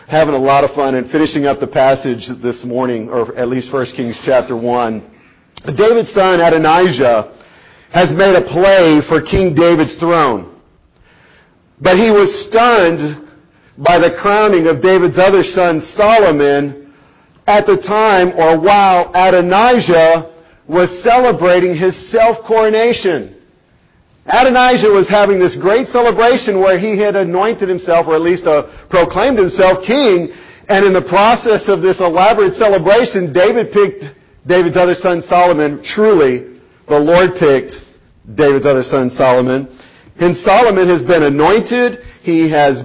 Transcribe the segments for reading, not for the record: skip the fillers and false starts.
having a lot of fun and finishing up the passage this morning, or at least 1 Kings chapter 1. David's son Adonijah has made a play for King David's throne. But he was stunned by the crowning of David's other son Solomon at the time or while Adonijah was celebrating his self-coronation. Adonijah was having this great celebration where he had anointed himself, or at least proclaimed himself king, and in the process of this elaborate celebration, David picked David's other son Solomon. Truly, the Lord picked David's other son Solomon. And Solomon has been anointed. He had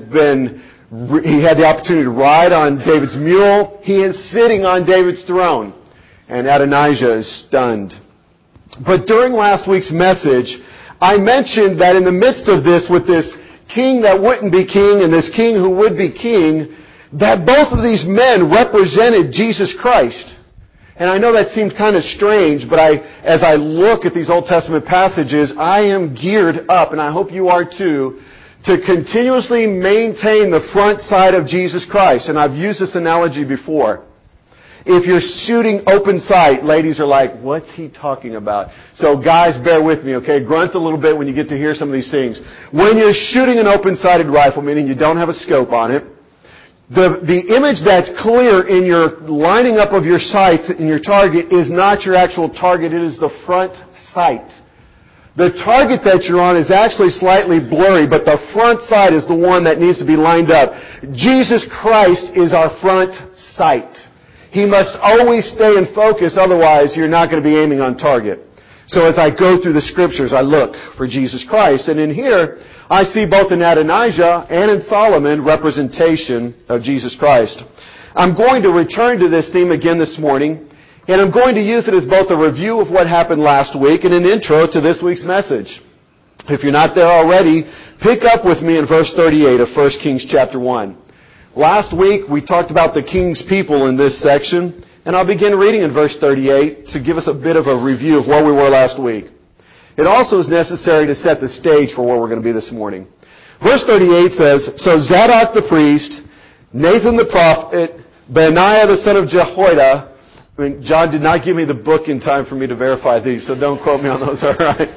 the opportunity to ride on David's mule. He is sitting on David's throne. And Adonijah is stunned. But during last week's message, I mentioned that in the midst of this, with this king that wouldn't be king and this king who would be king, that both of these men represented Jesus Christ. And I know that seems kind of strange, but as I look at these Old Testament passages, I am geared up, and I hope you are too, to continuously maintain the front side of Jesus Christ. And I've used this analogy before. If you're shooting open sight, ladies are like, what's he talking about? So guys, bear with me, okay? Grunt a little bit when you get to hear some of these things. When you're shooting an open-sighted rifle, meaning you don't have a scope on it, the image that's clear in your lining up of your sights in your target is not your actual target, it is the front sight. The target that you're on is actually slightly blurry, but the front sight is the one that needs to be lined up. Jesus Christ is our front sight. He must always stay in focus, otherwise you're not going to be aiming on target. So as I go through the Scriptures, I look for Jesus Christ. And in here, I see both in Adonijah and in Solomon representation of Jesus Christ. I'm going to return to this theme again this morning, and I'm going to use it as both a review of what happened last week and an intro to this week's message. If you're not there already, pick up with me in verse 38 of 1 Kings chapter 1. Last week, we talked about the king's people in this section, and I'll begin reading in verse 38 to give us a bit of a review of where we were last week. It also is necessary to set the stage for where we're going to be this morning. Verse 38 says, So Zadok the priest, Nathan the prophet, Benaiah the son of Jehoiada. John did not give me the book in time for me to verify these, so don't quote me on those, all right?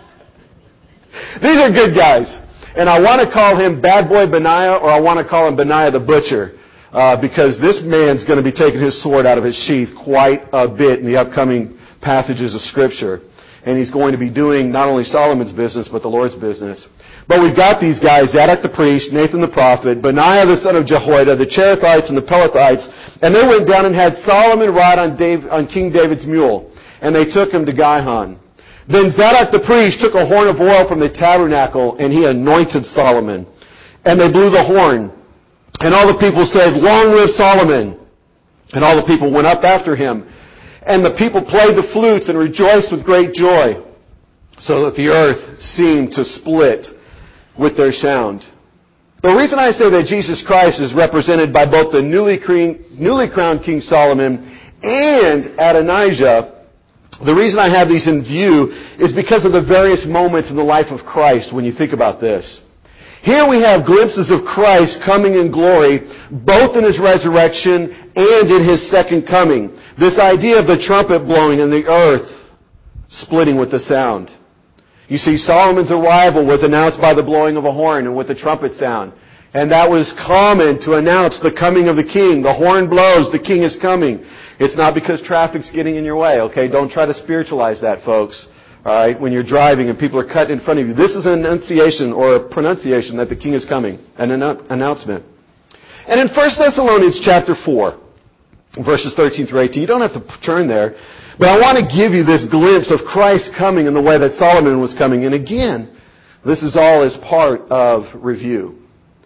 These are good guys. And I want to call him Bad Boy Benaiah, or I want to call him Benaiah the Butcher, because this man's going to be taking his sword out of his sheath quite a bit in the upcoming passages of Scripture. And he's going to be doing not only Solomon's business, but the Lord's business. But we've got these guys, Zadok the priest, Nathan the prophet, Benaiah the son of Jehoiada, the Cherethites and the Pelethites, and they went down and had Solomon ride on King David's mule. And they took him to Gihon. Then Zadok the priest took a horn of oil from the tabernacle, and he anointed Solomon. And they blew the horn. And all the people said, Long live Solomon! And all the people went up after him. And the people played the flutes and rejoiced with great joy, so that the earth seemed to split with their sound. The reason I say that Jesus Christ is represented by both the newly crowned King Solomon and Adonijah, the reason I have these in view is because of the various moments in the life of Christ when you think about this. Here we have glimpses of Christ coming in glory, both in His resurrection and in His second coming. This idea of the trumpet blowing and the earth splitting with the sound. You see, Solomon's arrival was announced by the blowing of a horn and with the trumpet sound. And that was common to announce the coming of the king. The horn blows, the king is coming. It's not because traffic's getting in your way, okay? Don't try to spiritualize that, folks. All right? When you're driving and people are cut in front of you. This is an annunciation or a pronunciation that the king is coming. An announcement. And in 1 Thessalonians chapter 4, verses 13 through 18, you don't have to turn there, but I want to give you this glimpse of Christ coming in the way that Solomon was coming. And again, this is all as part of review.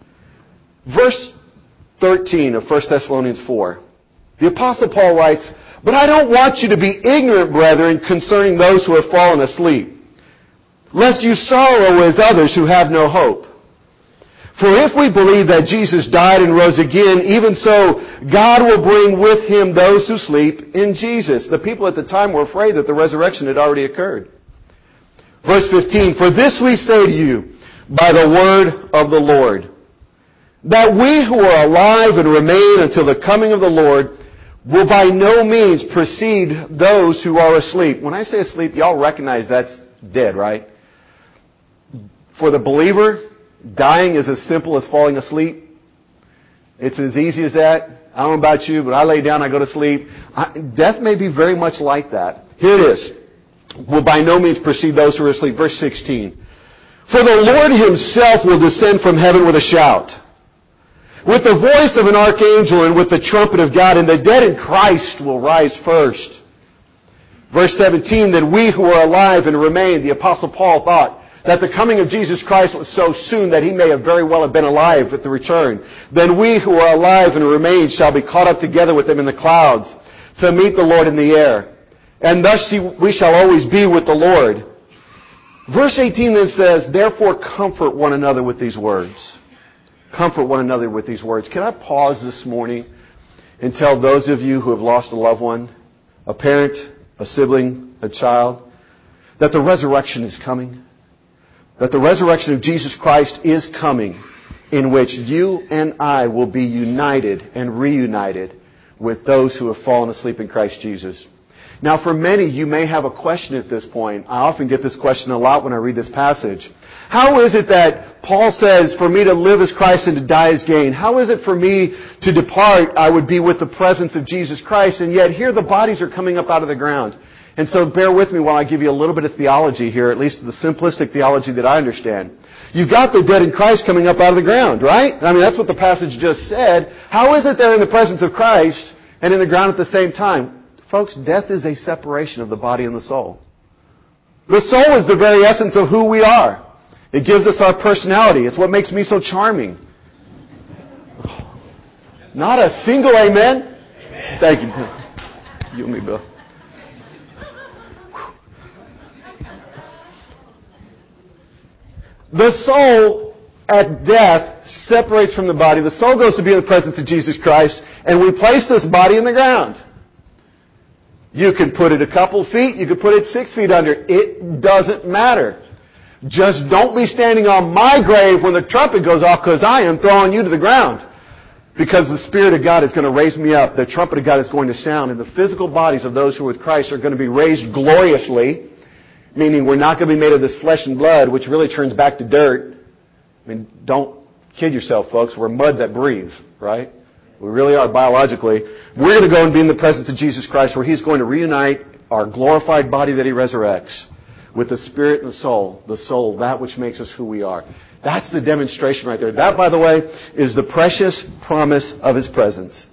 Verse 13 of 1 Thessalonians 4. The Apostle Paul writes, But I don't want you to be ignorant, brethren, concerning those who have fallen asleep, lest you sorrow as others who have no hope. For if we believe that Jesus died and rose again, even so God will bring with Him those who sleep in Jesus. The people at the time were afraid that the resurrection had already occurred. Verse 15, For this we say to you by the word of the Lord, that we who are alive and remain until the coming of the Lord will by no means precede those who are asleep. When I say asleep, y'all recognize that's dead, right? For the believer, dying is as simple as falling asleep. It's as easy as that. I don't know about you, but I lay down, I go to sleep. Death may be very much like that. Here it is. Will by no means precede those who are asleep. Verse 16. For the Lord himself will descend from heaven with a shout, with the voice of an archangel and with the trumpet of God, and the dead in Christ will rise first. Verse 17, that we who are alive and remain, the Apostle Paul thought that the coming of Jesus Christ was so soon that he may have very well have been alive at the return. Then we who are alive and remain shall be caught up together with him in the clouds to meet the Lord in the air. And thus we shall always be with the Lord. Verse 18 then says, therefore comfort one another with these words. Comfort one another with these words. Can I pause this morning and tell those of you who have lost a loved one, a parent, a sibling, a child, that the resurrection is coming? That the resurrection of Jesus Christ is coming, in which you and I will be united and reunited with those who have fallen asleep in Christ Jesus. Now, for many, you may have a question at this point. I often get this question a lot when I read this passage. How is it that Paul says, for me to live as Christ and to die as gain? How is it for me to depart, I would be with the presence of Jesus Christ, and yet here the bodies are coming up out of the ground? And so bear with me while I give you a little bit of theology here, at least the simplistic theology that I understand. You've got the dead in Christ coming up out of the ground, right? I mean, that's what the passage just said. How is it they're in the presence of Christ and in the ground at the same time? Folks, death is a separation of the body and the soul. The soul is the very essence of who we are. It gives us our personality. It's what makes me so charming. Not a single amen? Amen. Thank you. You and me, Bill. The soul at death separates from the body. The soul goes to be in the presence of Jesus Christ, and we place this body in the ground. You can put it a couple feet, you can put it 6 feet under. It doesn't matter. Just don't be standing on my grave when the trumpet goes off, because I am throwing you to the ground. Because the Spirit of God is going to raise me up. The trumpet of God is going to sound, and the physical bodies of those who are with Christ are going to be raised gloriously. Meaning we're not going to be made of this flesh and blood, which really turns back to dirt. I mean, don't kid yourself, folks. We're mud that breathes, right? We really are biologically. We're going to go and be in the presence of Jesus Christ, where He's going to reunite our glorified body that He resurrects with the spirit and the soul, that which makes us who we are. That's the demonstration right there. That, by the way, is the precious promise of His presence.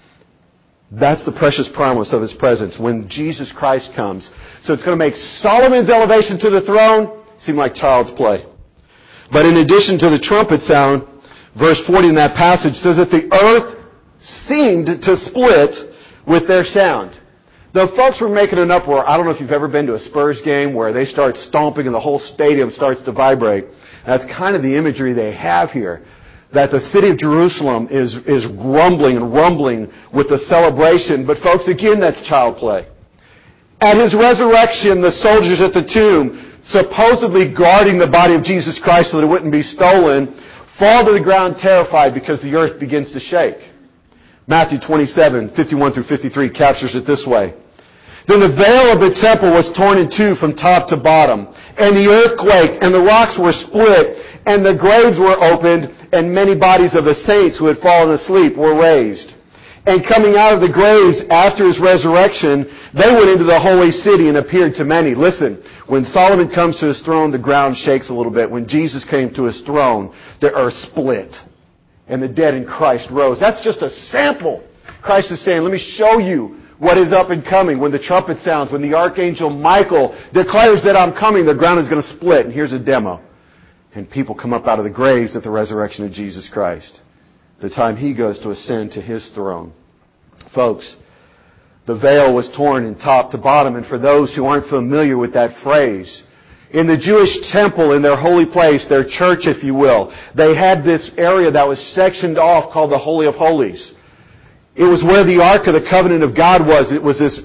That's the precious promise of His presence when Jesus Christ comes. So it's going to make Solomon's elevation to the throne seem like child's play. But in addition to the trumpet sound, verse 40 in that passage says that the earth seemed to split with their sound. The folks were making an uproar. I don't know if you've ever been to a Spurs game where they start stomping and the whole stadium starts to vibrate. That's kind of the imagery they have here. That the city of Jerusalem is grumbling and rumbling with the celebration. But folks, again, that's child play. At His resurrection, the soldiers at the tomb, supposedly guarding the body of Jesus Christ so that it wouldn't be stolen, fall to the ground terrified because the earth begins to shake. Matthew 27, 51 through 53 captures it this way. Then the veil of the temple was torn in two from top to bottom, and the earth quaked, and the rocks were split, and the graves were opened, and many bodies of the saints who had fallen asleep were raised. And coming out of the graves after His resurrection, they went into the holy city and appeared to many. Listen, when Solomon comes to his throne, the ground shakes a little bit. When Jesus came to His throne, the earth split, and the dead in Christ rose. That's just a sample. Christ is saying, let me show you what is up and coming. When the trumpet sounds, when the archangel Michael declares that I'm coming, the ground is going to split. And here's a demo. And people come up out of the graves at the resurrection of Jesus Christ, the time He goes to ascend to His throne. Folks, the veil was torn in top to bottom. And for those who aren't familiar with that phrase, in the Jewish temple, in their holy place, their church, if you will, they had this area that was sectioned off called the Holy of Holies. It was where the Ark of the Covenant of God was. It was this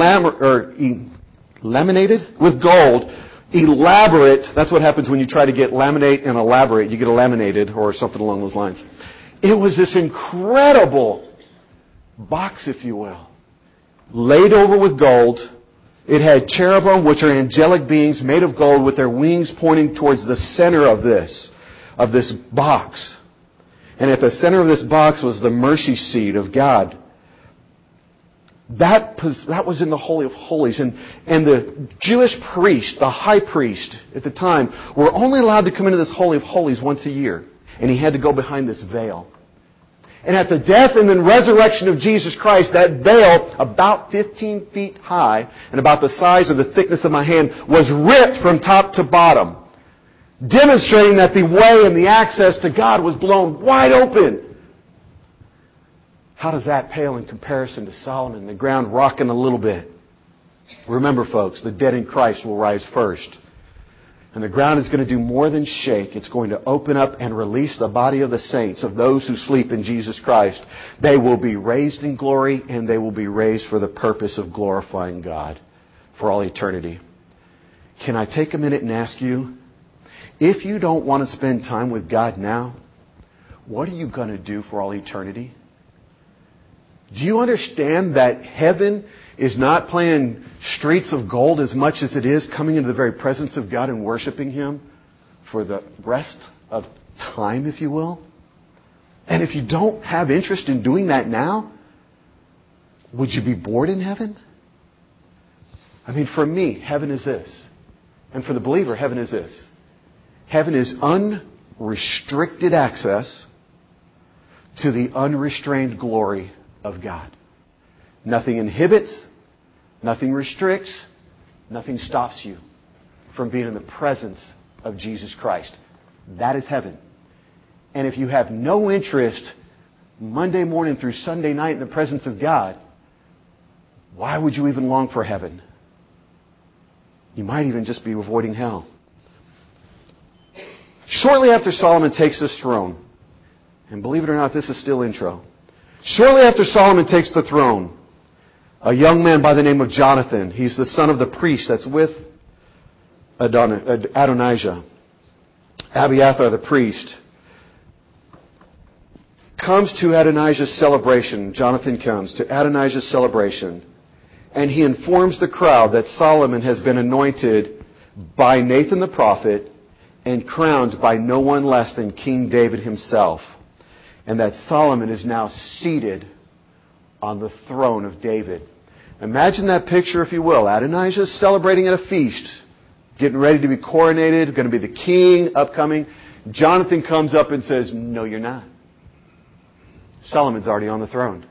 laminated with gold, elaborate. That's what happens when you try to get laminate and elaborate. You get laminated or something along those lines. It was this incredible box, if you will, laid over with gold. It had cherubim, which are angelic beings made of gold with their wings pointing towards the center of this box. And at the center of this box was the mercy seat of God. That was in the Holy of Holies. And the Jewish priest, the high priest at the time, were only allowed to come into this Holy of Holies once a year. And he had to go behind this veil. And at the death and then resurrection of Jesus Christ, that veil, about 15 feet high and about the size of the thickness of my hand, was ripped from top to bottom, demonstrating that the way and the access to God was blown wide open. How does that pale in comparison to Solomon, the ground rocking a little bit? Remember, folks, the dead in Christ will rise first. And the ground is going to do more than shake. It's going to open up and release the body of the saints, of those who sleep in Jesus Christ. They will be raised in glory, and they will be raised for the purpose of glorifying God for all eternity. Can I take a minute and ask you, if you don't want to spend time with God now, what are you going to do for all eternity? Do you understand that heaven is not playing streets of gold as much as it is coming into the very presence of God and worshiping Him for the rest of time, if you will? And if you don't have interest in doing that now, would you be bored in heaven? I mean, for me, heaven is this. And for the believer, heaven is this. Heaven is unrestricted access to the unrestrained glory of God. Nothing inhibits, nothing restricts, nothing stops you from being in the presence of Jesus Christ. That is heaven. And if you have no interest Monday morning through Sunday night in the presence of God, why would you even long for heaven? You might even just be avoiding hell. Shortly after Solomon takes this throne, and believe it or not, this is still intro. Shortly after Solomon takes the throne, a young man by the name of Jonathan, he's the son of the priest that's with Adonijah, Abiathar the priest, comes to Adonijah's celebration. Jonathan comes to Adonijah's celebration, and he informs the crowd that Solomon has been anointed by Nathan the prophet and crowned by no one less than King David himself, and that Solomon is now seated on the throne of David. Imagine that picture, if you will. Adonijah is celebrating at a feast, getting ready to be coronated, going to be the king upcoming. Jonathan comes up and says, "No, you're not. Solomon's already on the throne."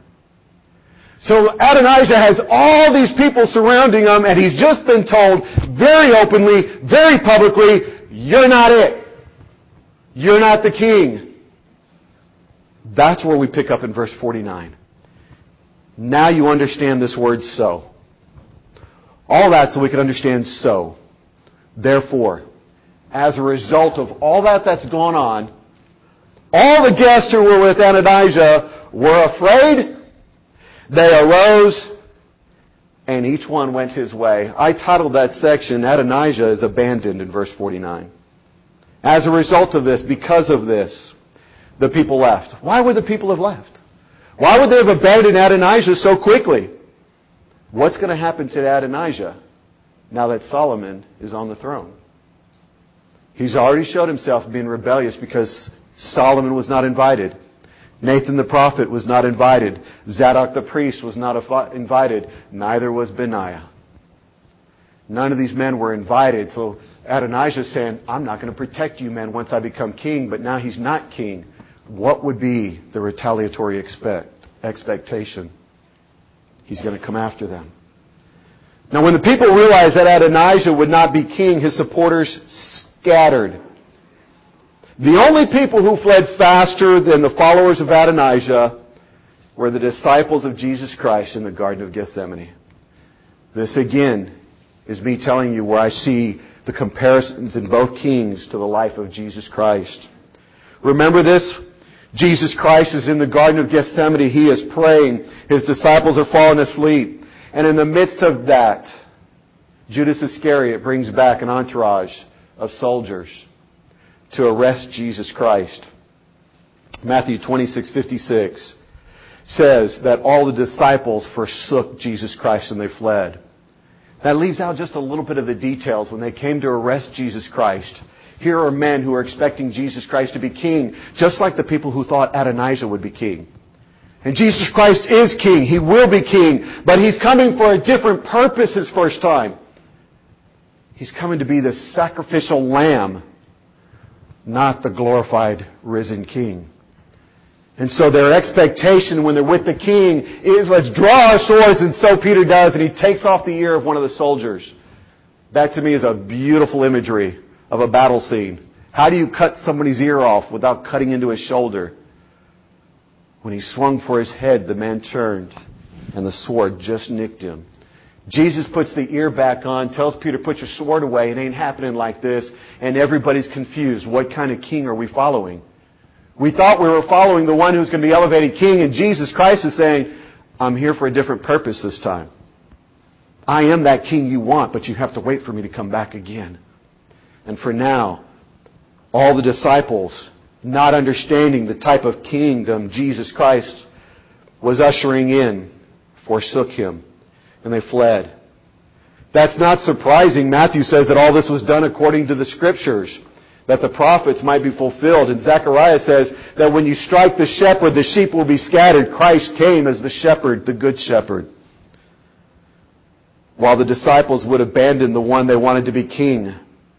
So Adonijah has all these people surrounding him, and he's just been told very openly, very publicly, "You're not it. You're not the king." That's where we pick up in verse 49. Now you understand this word "so." All that so we can understand "so." Therefore, as a result of all that's gone on, all the guests who were with Adonijah were afraid. They arose, and each one went his way. I titled that section, "Adonijah is Abandoned," in verse 49. As a result of this, because of this, the people left. Why would the people have left? Why would they have abandoned Adonijah so quickly? What's going to happen to Adonijah now that Solomon is on the throne? He's already showed himself being rebellious because Solomon was not invited. Nathan the prophet was not invited. Zadok the priest was not invited. Neither was Benaiah. None of these men were invited. So Adonijah is saying, "I'm not going to protect you men once I become king," but now he's not king. What would be the retaliatory expectation? He's going to come after them. Now when the people realized that Adonijah would not be king, his supporters scattered. The only people who fled faster than the followers of Adonijah were the disciples of Jesus Christ in the Garden of Gethsemane. This again is me telling you where I see the comparisons in both kings to the life of Jesus Christ. Remember this? Jesus Christ is in the Garden of Gethsemane. He is praying. His disciples are falling asleep. And in the midst of that, Judas Iscariot brings back an entourage of soldiers to arrest Jesus Christ. Matthew 26:56 says that all the disciples forsook Jesus Christ and they fled. That leaves out just a little bit of the details. When they came to arrest Jesus Christ, here are men who are expecting Jesus Christ to be king, just like the people who thought Adonijah would be king. And Jesus Christ is king. He will be king. But He's coming for a different purpose His first time. He's coming to be the sacrificial lamb, not the glorified risen king. And so their expectation when they're with the king is, let's draw our swords, and so Peter does, and he takes off the ear of one of the soldiers. That to me is a beautiful imagery of a battle scene. How do you cut somebody's ear off without cutting into his shoulder? When he swung for his head, the man turned, and the sword just nicked him. Jesus puts the ear back on, tells Peter, put your sword away, it ain't happening like this, and everybody's confused. What kind of king are we following? We thought we were following the one who's going to be elevated king, and Jesus Christ is saying, I'm here for a different purpose this time. I am that king you want, but you have to wait for me to come back again. And for now, all the disciples, not understanding the type of kingdom Jesus Christ was ushering in, forsook Him, and they fled. That's not surprising. Matthew says that all this was done according to the Scriptures, that the prophets might be fulfilled. And Zechariah says that when you strike the shepherd, the sheep will be scattered. Christ came as the shepherd, the good shepherd. While the disciples would abandon the one they wanted to be king,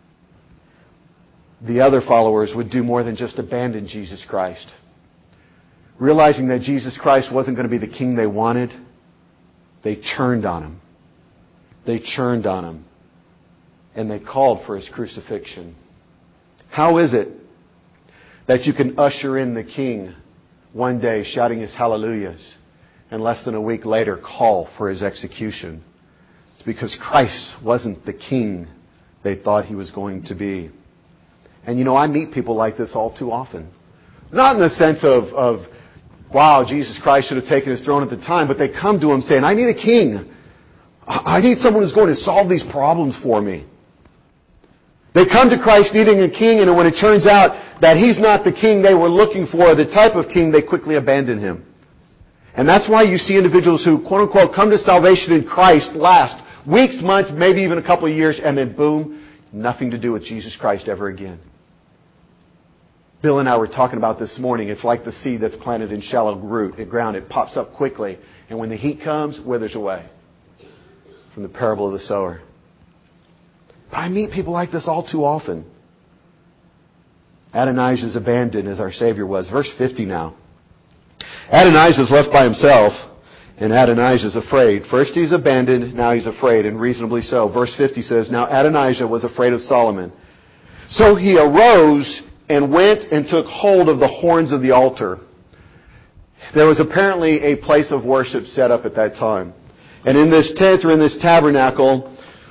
the other followers would do more than just abandon Jesus Christ. Realizing that Jesus Christ wasn't going to be the king they wanted, they turned on Him. They turned on Him. And they called for His crucifixion. How is it that you can usher in the king one day shouting His hallelujahs and less than a week later call for His execution? It's because Christ wasn't the king they thought He was going to be. And you know, I meet people like this all too often. Not in the sense of wow, Jesus Christ should have taken His throne at the time, but they come to Him saying, I need a king. I need someone who's going to solve these problems for me. They come to Christ needing a king, and when it turns out that He's not the king they were looking for, the type of king, they quickly abandon Him. And that's why you see individuals who, quote unquote, come to salvation in Christ last weeks, months, maybe even a couple of years, and then boom, nothing to do with Jesus Christ ever again. Bill and I were talking about this morning. It's like the seed that's planted in shallow ground. It pops up quickly, and when the heat comes, withers away. From the parable of the sower. I meet people like this all too often. Adonijah is abandoned as our Savior was. Verse 50 now. Adonijah is left by himself, and Adonijah is afraid. First he's abandoned, now he's afraid, and reasonably so. Verse 50 says, now Adonijah was afraid of Solomon. So he arose and went and took hold of the horns of the altar. There was apparently a place of worship set up at that time. And in this tent or in this tabernacle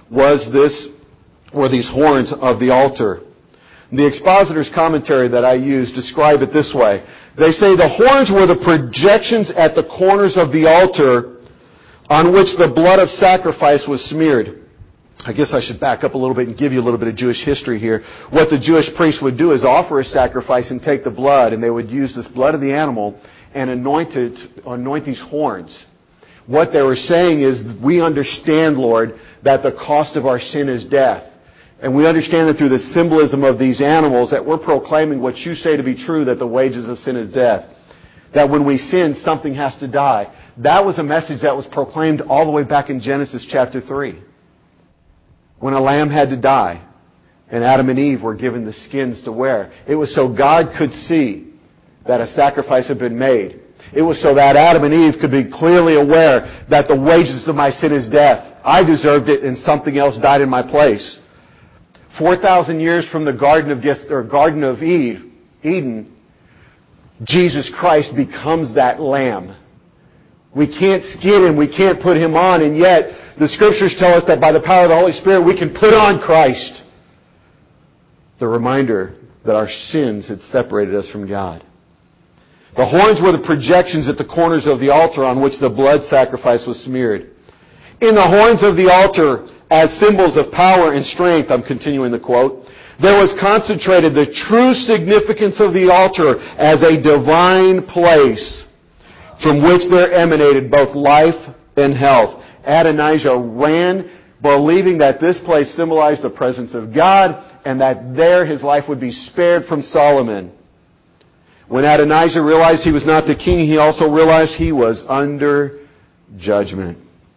were these horns of the altar. The expositor's commentary that I use describe it this way. They say the horns were the projections at the corners of the altar on which the blood of sacrifice was smeared. I guess I should back up a little bit and give you a little bit of Jewish history here. What the Jewish priest would do is offer a sacrifice and take the blood, and they would use this blood of the animal and anoint these horns. What they were saying is, we understand, Lord, that the cost of our sin is death. And we understand that through the symbolism of these animals that we're proclaiming what you say to be true, that the wages of sin is death. That when we sin, something has to die. That was a message that was proclaimed all the way back in Genesis chapter 3. When a lamb had to die, and Adam and Eve were given the skins to wear. It was so God could see that a sacrifice had been made. It was so that Adam and Eve could be clearly aware that the wages of my sin is death. I deserved it, and something else died in my place. 4,000 years from the Garden of Eden, Jesus Christ becomes that lamb. We can't skin Him, we can't put Him on, and yet the Scriptures tell us that by the power of the Holy Spirit we can put on Christ. The reminder that our sins had separated us from God. The horns were the projections at the corners of the altar on which the blood sacrifice was smeared. In the horns of the altar, as symbols of power and strength, I'm continuing the quote, There was concentrated the true significance of the altar as a divine place from which there emanated both life and health. Adonijah ran believing that this place symbolized the presence of God and that there his life would be spared from Solomon. When Adonijah realized he was not the king, he also realized he was under judgment.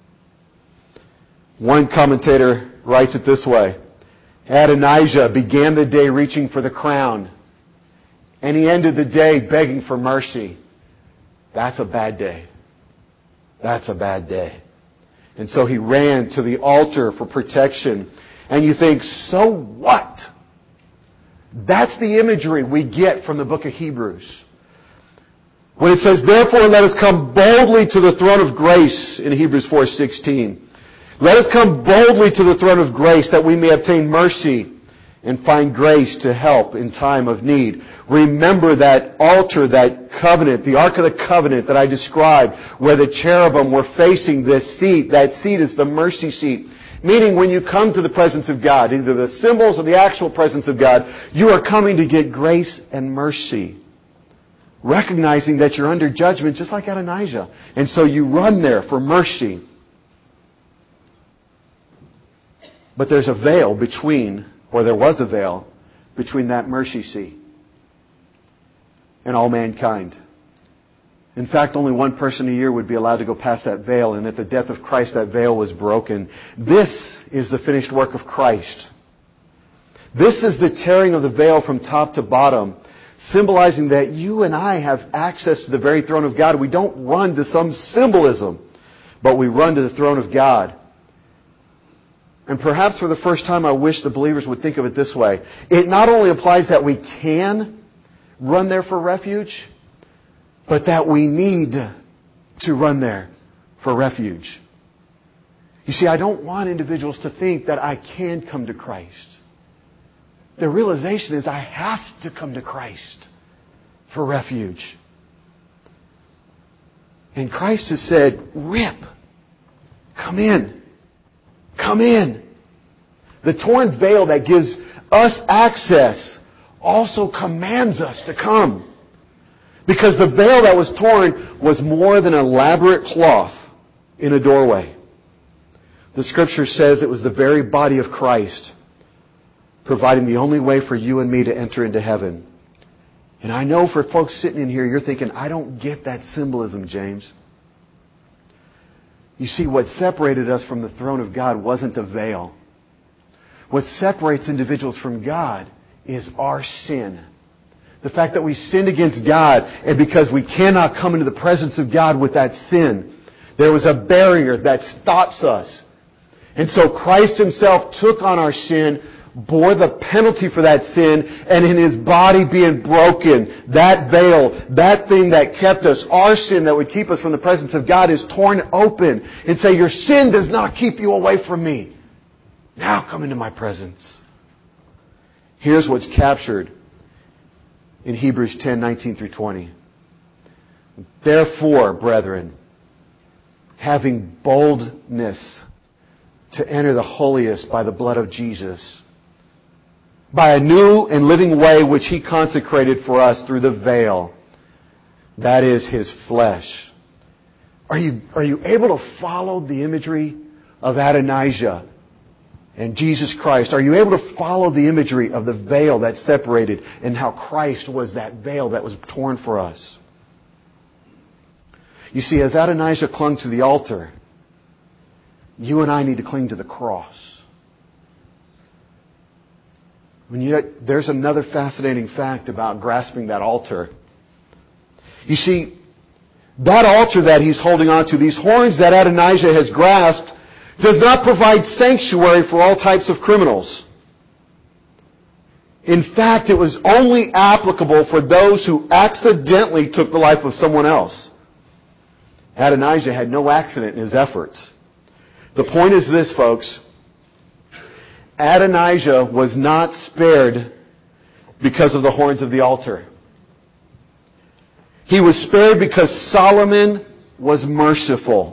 One commentator writes it this way: Adonijah began the day reaching for the crown, and he ended the day begging for mercy. That's a bad day. That's a bad day. And so he ran to the altar for protection. And you think, so what? That's the imagery we get from the book of Hebrews. When it says, therefore let us come boldly to the throne of grace in Hebrews 4:16. Let us come boldly to the throne of grace that we may obtain mercy and find grace to help in time of need. Remember that altar, that covenant, the Ark of the Covenant that I described, where the cherubim were facing this seat. That seat is the mercy seat. Meaning when you come to the presence of God, either the symbols or the actual presence of God, you are coming to get grace and mercy. Recognizing that you're under judgment just like Adonijah. And so you run there for mercy. But there's a veil between, or there was a veil between that mercy seat and all mankind. In fact, only one person a year would be allowed to go past that veil, and at the death of Christ, that veil was broken. This is the finished work of Christ. This is the tearing of the veil from top to bottom, symbolizing that you and I have access to the very throne of God. We don't run to some symbolism, but we run to the throne of God. And perhaps for the first time, I wish the believers would think of it this way. It not only implies that we can run there for refuge, but that we need to run there for refuge. You see, I don't want individuals to think that I can come to Christ. The realization is I have to come to Christ for refuge. And Christ has said, Rip, come in. Come in. The torn veil that gives us access also commands us to come. Because the veil that was torn was more than an elaborate cloth in a doorway. The Scripture says it was the very body of Christ, providing the only way for you and me to enter into heaven. And I know for folks sitting in here, you're thinking, I don't get that symbolism, James. You see, what separated us from the throne of God wasn't a veil. What separates individuals from God is our sin. The fact that we sinned against God, and because we cannot come into the presence of God with that sin, there was a barrier that stops us. And so Christ Himself took on our sin, bore the penalty for that sin, and in His body being broken, that veil, that thing that kept us, our sin that would keep us from the presence of God, is torn open and say, your sin does not keep you away from me. Now come into my presence. Here's what's captured in Hebrews 10:19 through 20. Therefore, brethren, having boldness to enter the holiest by the blood of Jesus, by a new and living way which He consecrated for us through the veil, that is His flesh. Are you able to follow the imagery of Adonijah and Jesus Christ? Are you able to follow the imagery of the veil that separated and how Christ was that veil that was torn for us? You see, as Adonijah clung to the altar, you and I need to cling to the cross. There's another fascinating fact about grasping that altar. You see, that altar that he's holding on to, these horns that Adonijah has grasped, does not provide sanctuary for all types of criminals. In fact, it was only applicable for those who accidentally took the life of someone else. Adonijah had no accident in his efforts. The point is this, folks. Adonijah was not spared because of the horns of the altar. He was spared because Solomon was merciful.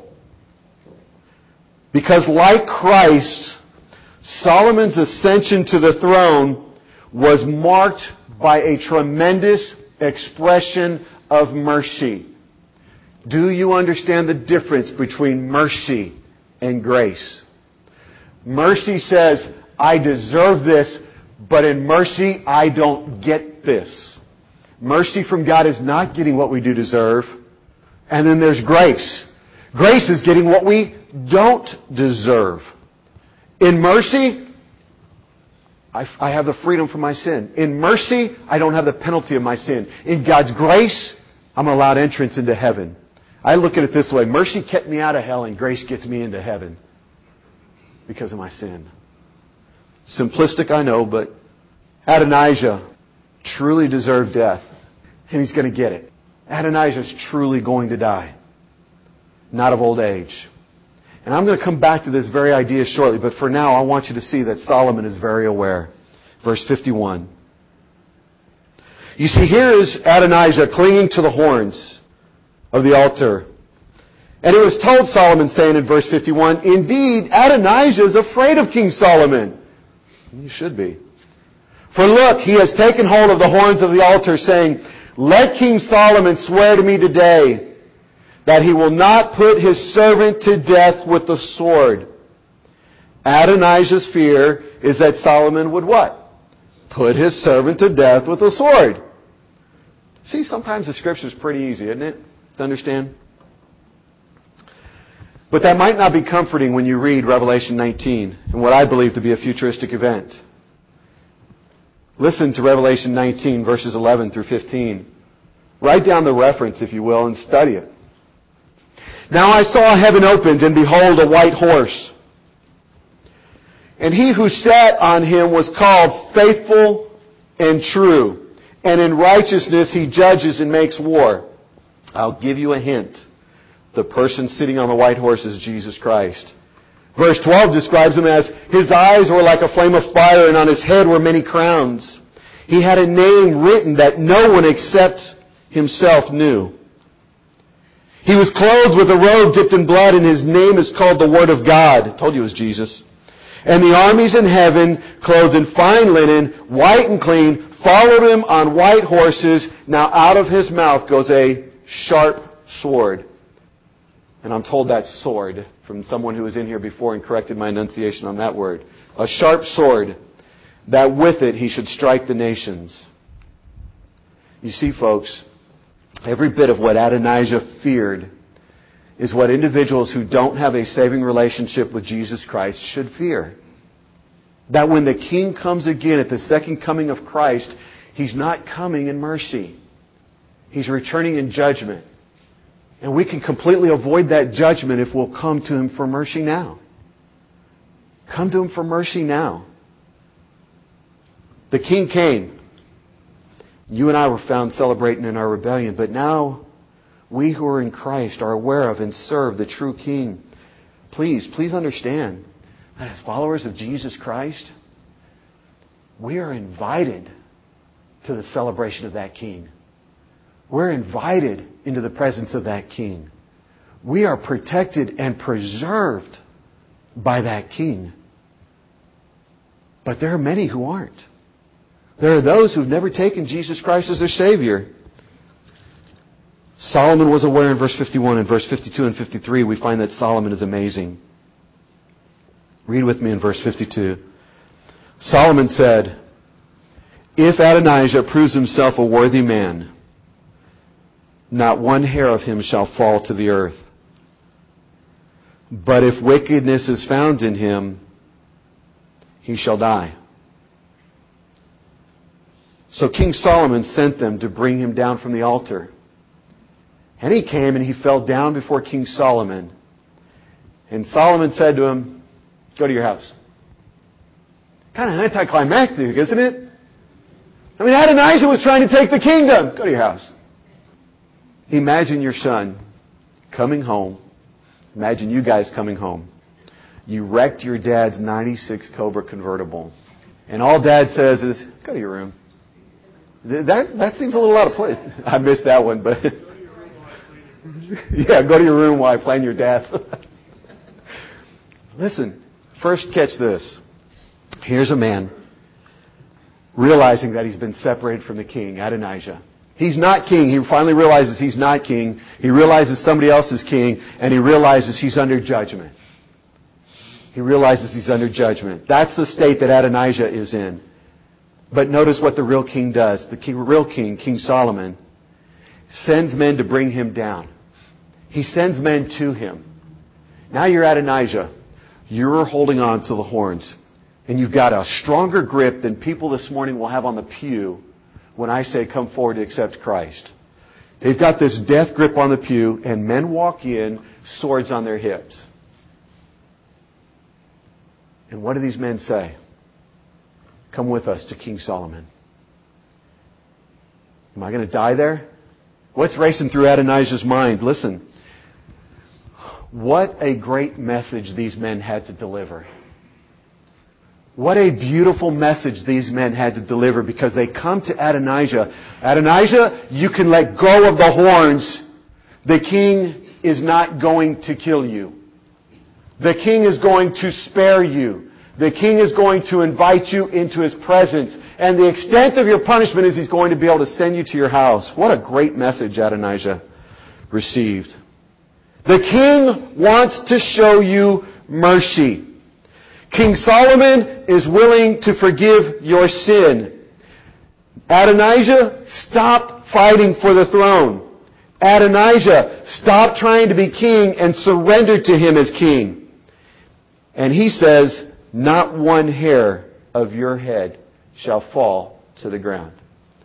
Because like Christ, Solomon's ascension to the throne was marked by a tremendous expression of mercy. Do you understand the difference between mercy and grace? Mercy says, I deserve this, but in mercy, I don't get this. Mercy from God is not getting what we do deserve. And then there's grace. Grace is getting what we don't deserve. In mercy, I have the freedom from my sin. In mercy, I don't have the penalty of my sin. In God's grace, I'm allowed entrance into heaven. I look at it this way. Mercy kept me out of hell, and grace gets me into heaven because of my sin. Simplistic, I know, but Adonijah truly deserved death, and he's going to get it. Adonijah's truly going to die, not of old age. And I'm going to come back to this very idea shortly, but for now I want you to see that Solomon is very aware. Verse 51. You see, here is Adonijah clinging to the horns of the altar. And it was told Solomon, saying in verse 51, Indeed, Adonijah is afraid of King Solomon. You should be. For look, he has taken hold of the horns of the altar, saying, Let King Solomon swear to me today that he will not put his servant to death with the sword. Adonijah's fear is that Solomon would what? Put his servant to death with a sword. See, sometimes the Scripture is pretty easy, isn't it? To understand? But that might not be comforting when you read Revelation 19 and what I believe to be a futuristic event. Listen to Revelation 19, verses 11 through 15. Write down the reference, if you will, and study it. Now I saw heaven opened, and behold, a white horse. And he who sat on him was called Faithful and True. And in righteousness he judges and makes war. I'll give you a hint. The person sitting on the white horse is Jesus Christ. Verse 12 describes him as, His eyes were like a flame of fire, and on his head were many crowns. He had a name written that no one except himself knew. He was clothed with a robe dipped in blood, and his name is called the Word of God. I told you it was Jesus. And the armies in heaven, clothed in fine linen, white and clean, followed him on white horses. Now out of his mouth goes a sharp sword. And I'm told that's sword from someone who was in here before and corrected my enunciation on that word. A sharp sword, that with it he should strike the nations. You see, folks, every bit of what Adonijah feared is what individuals who don't have a saving relationship with Jesus Christ should fear. That when the King comes again at the second coming of Christ, He's not coming in mercy. He's returning in judgment. And we can completely avoid that judgment if we'll come to Him for mercy now. Come to Him for mercy now. The King came. You and I were found celebrating in our rebellion, but now we who are in Christ are aware of and serve the true King. Please understand that as followers of Jesus Christ, we are invited to the celebration of that King. We're invited into the presence of that King. We are protected and preserved by that King. But there are many who aren't. There are those who've never taken Jesus Christ as their Savior. Solomon was aware in verse 51. In verse 52 and 53, we find that Solomon is amazing. Read with me in verse 52. Solomon said, If Adonijah proves himself a worthy man, not one hair of him shall fall to the earth. But if wickedness is found in him, he shall die. So King Solomon sent them to bring him down from the altar. And he came and he fell down before King Solomon. And Solomon said to him, Go to your house. Kind of anticlimactic, isn't it? I mean, Adonijah was trying to take the kingdom. Go to your house. Imagine your son coming home. Imagine you guys coming home. You wrecked your dad's 96 Cobra convertible. And all Dad says is, Go to your room. That seems a little out of place. I missed that one, but yeah, go to your room while I plan your death. Listen, first catch this. Here's a man realizing that he's been separated from the king, Adonijah. He's not king. He finally realizes he's not king. He realizes somebody else is king, and he realizes he's under judgment. He realizes he's under judgment. That's the state that Adonijah is in. But notice what the real king does. The real king, King Solomon, sends men to bring him down. He sends men to him. Now you're Adonijah. You're holding on to the horns. And you've got a stronger grip than people this morning will have on the pew when I say come forward to accept Christ. They've got this death grip on the pew, and men walk in, swords on their hips. And what do these men say? Come with us to King Solomon. Am I going to die there? What's racing through Adonijah's mind? Listen. What a great message these men had to deliver. What a beautiful message these men had to deliver, because they come to Adonijah. Adonijah, you can let go of the horns. The king is not going to kill you. The king is going to spare you. The king is going to invite you into his presence. And the extent of your punishment is he's going to be able to send you to your house. What a great message Adonijah received. The king wants to show you mercy. King Solomon is willing to forgive your sin. Adonijah, stop fighting for the throne. Adonijah, stop trying to be king and surrender to him as king. And he says, not one hair of your head shall fall to the ground.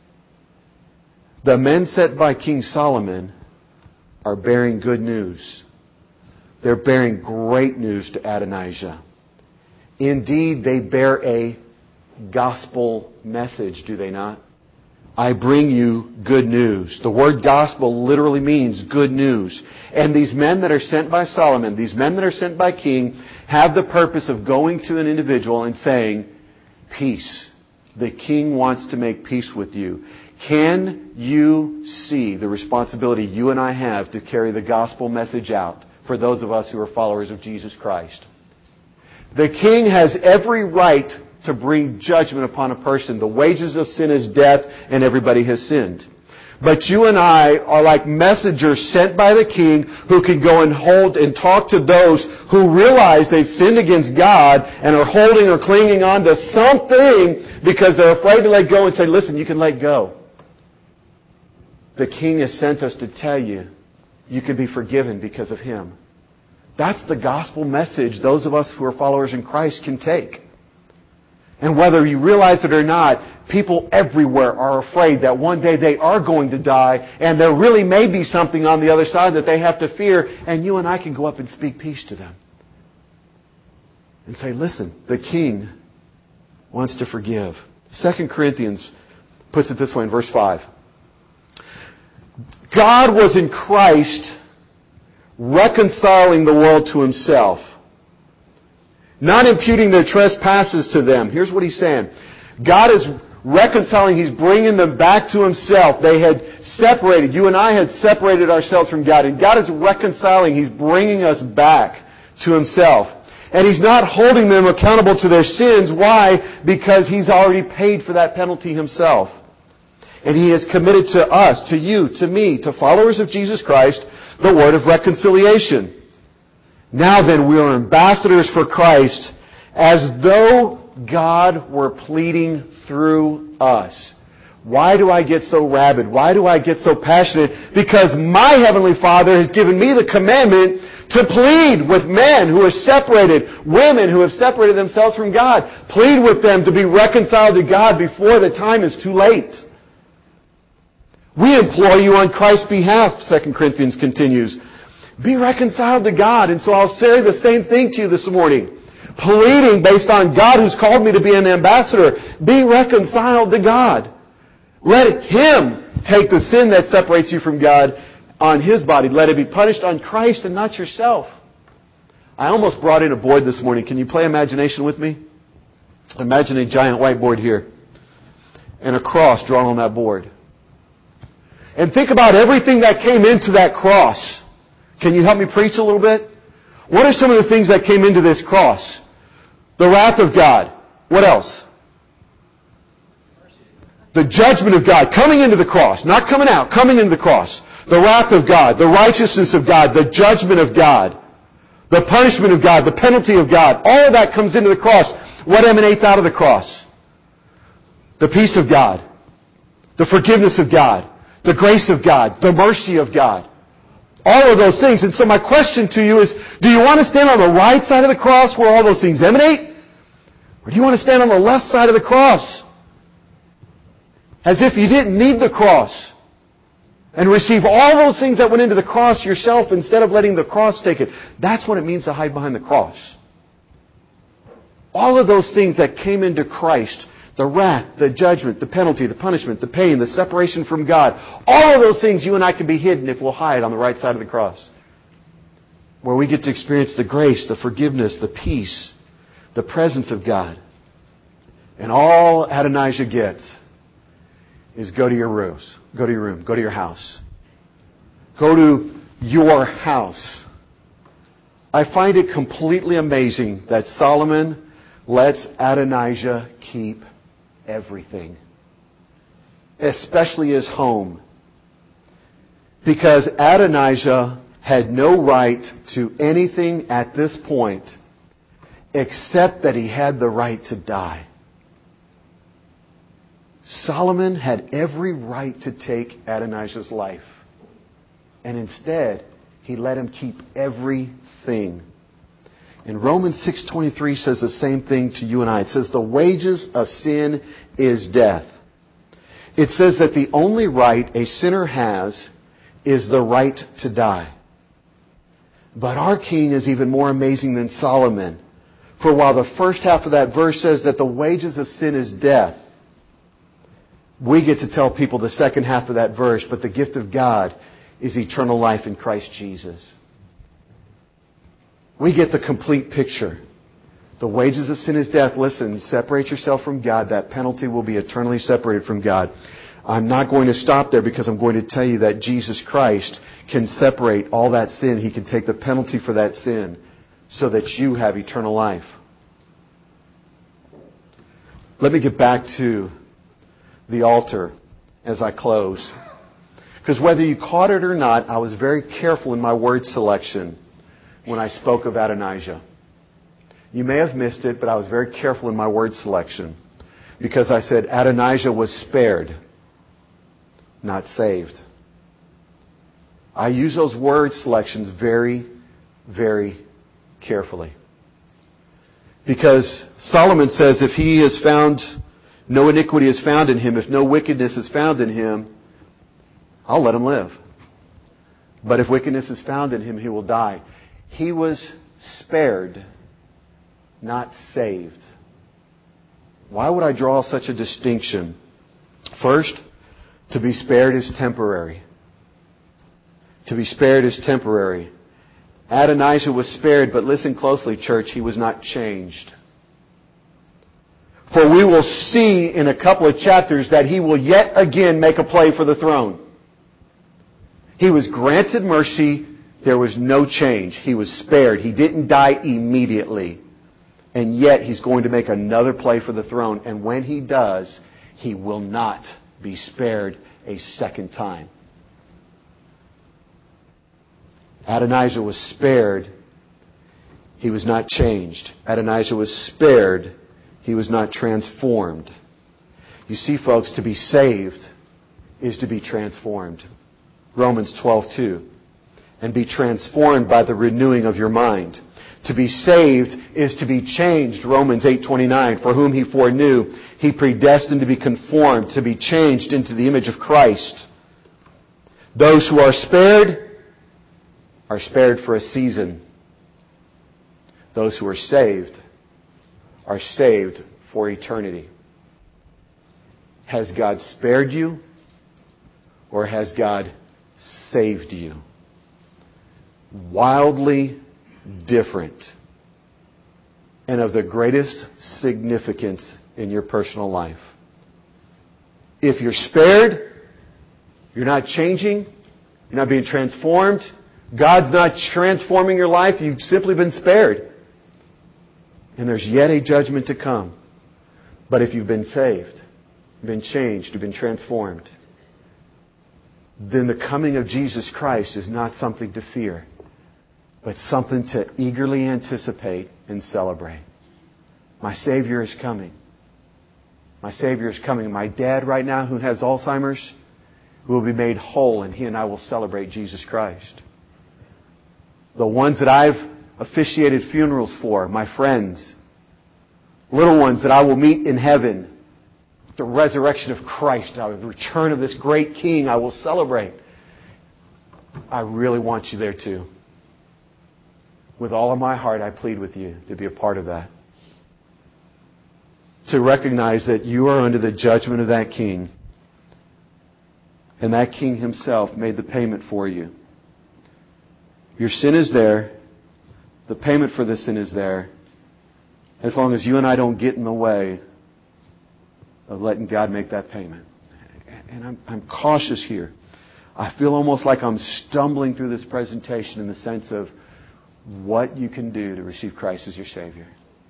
The men sent by King Solomon are bearing good news. They're bearing great news to Adonijah. Indeed, they bear a gospel message, do they not? I bring you good news. The word gospel literally means good news. And these men that are sent by Solomon, these men that are sent by King, have the purpose of going to an individual and saying, peace. The king wants to make peace with you. Can you see the responsibility you and I have to carry the gospel message out for those of us who are followers of Jesus Christ? The king has every right to bring judgment upon a person. The wages of sin is death, and everybody has sinned. But you and I are like messengers sent by the king who can go and hold and talk to those who realize they've sinned against God and are holding or clinging on to something because they're afraid to let go, and say, listen, you can let go. The king has sent us to tell you, you can be forgiven because of him. That's the gospel message those of us who are followers in Christ can take. And whether you realize it or not, people everywhere are afraid that one day they are going to die, and there really may be something on the other side that they have to fear, and you and I can go up and speak peace to them. And say, listen, the king wants to forgive. 2 Corinthians puts it this way in verse 5. God was in Christ reconciling the world to himself, not imputing their trespasses to them. Here's what he's saying. God is reconciling. He's bringing them back to himself. They had separated. You and I had separated ourselves from God. And God is reconciling. He's bringing us back to himself. And he's not holding them accountable to their sins. Why? Because he's already paid for that penalty himself. And he has committed to us, to you, to me, to followers of Jesus Christ, the word of reconciliation. Now then, we are ambassadors for Christ, as though God were pleading through us. Why do I get so rabid? Why do I get so passionate? Because my Heavenly Father has given me the commandment to plead with men who are separated, women who have separated themselves from God. Plead with them to be reconciled to God before the time is too late. We implore you on Christ's behalf, 2 Corinthians continues. Be reconciled to God. And so I'll say the same thing to you this morning. Pleading based on God who's called me to be an ambassador. Be reconciled to God. Let Him take the sin that separates you from God on His body. Let it be punished on Christ and not yourself. I almost brought in a board this morning. Can you play imagination with me? Imagine a giant whiteboard here. And a cross drawn on that board. And think about everything that came into that cross. Can you help me preach a little bit? What are some of the things that came into this cross? The wrath of God. What else? The judgment of God coming into the cross, not coming out, coming into the cross. The wrath of God, the righteousness of God, the judgment of God, the punishment of God, the penalty of God. All of that comes into the cross. What emanates out of the cross? The peace of God, the forgiveness of God, the grace of God, the mercy of God. All of those things. And so my question to you is, do you want to stand on the right side of the cross where all those things emanate? Or do you want to stand on the left side of the cross? As if you didn't need the cross. And receive all those things that went into the cross yourself instead of letting the cross take it. That's what it means to hide behind the cross. All of those things that came into Christ, the wrath, the judgment, the penalty, the punishment, the pain, the separation from God, all of those things you and I can be hidden if we'll hide on the right side of the cross. Where we get to experience the grace, the forgiveness, the peace, the presence of God. And all Adonijah gets is go to your rooms. Go to your room. Go to your house. Go to your house. I find it completely amazing that Solomon lets Adonijah keep everything. Especially his home. Because Adonijah had no right to anything at this point except that he had the right to die. Solomon had every right to take Adonijah's life. And instead, he let him keep everything. And Romans 6:23 says the same thing to you and I. It says the wages of sin is death. It says that the only right a sinner has is the right to die. But our King is even more amazing than Solomon. For while the first half of that verse says that the wages of sin is death, we get to tell people the second half of that verse, but the gift of God is eternal life in Christ Jesus. We get the complete picture. The wages of sin is death. Listen, separate yourself from God. That penalty will be eternally separated from God. I'm not going to stop there because I'm going to tell you that Jesus Christ can separate all that sin. He can take the penalty for that sin so that you have eternal life. Let me get back to the altar as I close. Because whether you caught it or not, I was very careful in my word selection when I spoke of Adonijah. You may have missed it, but I was very careful in my word selection. Because I said Adonijah was spared, not saved. I use those word selections very, very carefully. Because Solomon says if he is found, no iniquity is found in him, if no wickedness is found in him, I'll let him live. But if wickedness is found in him, he will die. He was spared, not saved. Why would I draw such a distinction? First, to be spared is temporary. To be spared is temporary. Adonijah was spared, but listen closely, church, he was not changed. For we will see in a couple of chapters that he will yet again make a play for the throne. He was granted mercy. There was no change. He was spared. He didn't die immediately. And yet he's going to make another play for the throne. And when he does, he will not be spared a second time. Adonijah was spared. He was not changed. Adonijah was spared. He was not transformed. You see, folks, to be saved is to be transformed. Romans 12:2. And be transformed by the renewing of your mind. To be saved is to be changed. Romans 8:29. For whom he foreknew, he predestined to be conformed, to be changed into the image of Christ. Those who are spared for a season. Those who are saved for eternity. Has God spared you or has God saved you? Wildly different and of the greatest significance in your personal life. If you're spared, you're not changing, you're not being transformed, God's not transforming your life, you've simply been spared. And there's yet a judgment to come. But if you've been saved, you've been changed, you've been transformed, then the coming of Jesus Christ is not something to fear, but something to eagerly anticipate and celebrate. My Savior is coming. My Savior is coming. My dad right now who has Alzheimer's will be made whole, and he and I will celebrate Jesus Christ. The ones that I've officiated funerals for, my friends, little ones that I will meet in heaven, the resurrection of Christ, the return of this great King, I will celebrate. I really want you there too. With all of my heart, I plead with you to be a part of that. To recognize that you are under the judgment of that King. And that King Himself made the payment for you. Your sin is there. The payment for the sin is there. As long as you and I don't get in the way of letting God make that payment. And I'm cautious here. I feel almost like I'm stumbling through this presentation in the sense of what you can do to receive Christ as your Savior.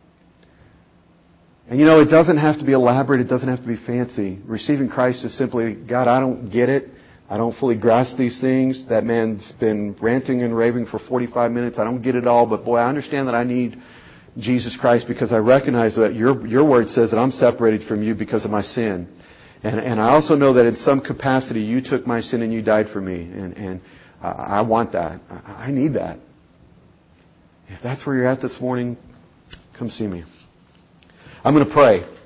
And it doesn't have to be elaborate. It doesn't have to be fancy. Receiving Christ is simply, God, I don't get it. I don't fully grasp these things. That man's been ranting and raving for 45 minutes. I don't get it all. But boy, I understand that I need Jesus Christ because I recognize that your word says that I'm separated from you because of my sin. And I also know that in some capacity you took my sin and you died for me. And I want that. I need that. If that's where you're at this morning, come see me. I'm going to pray.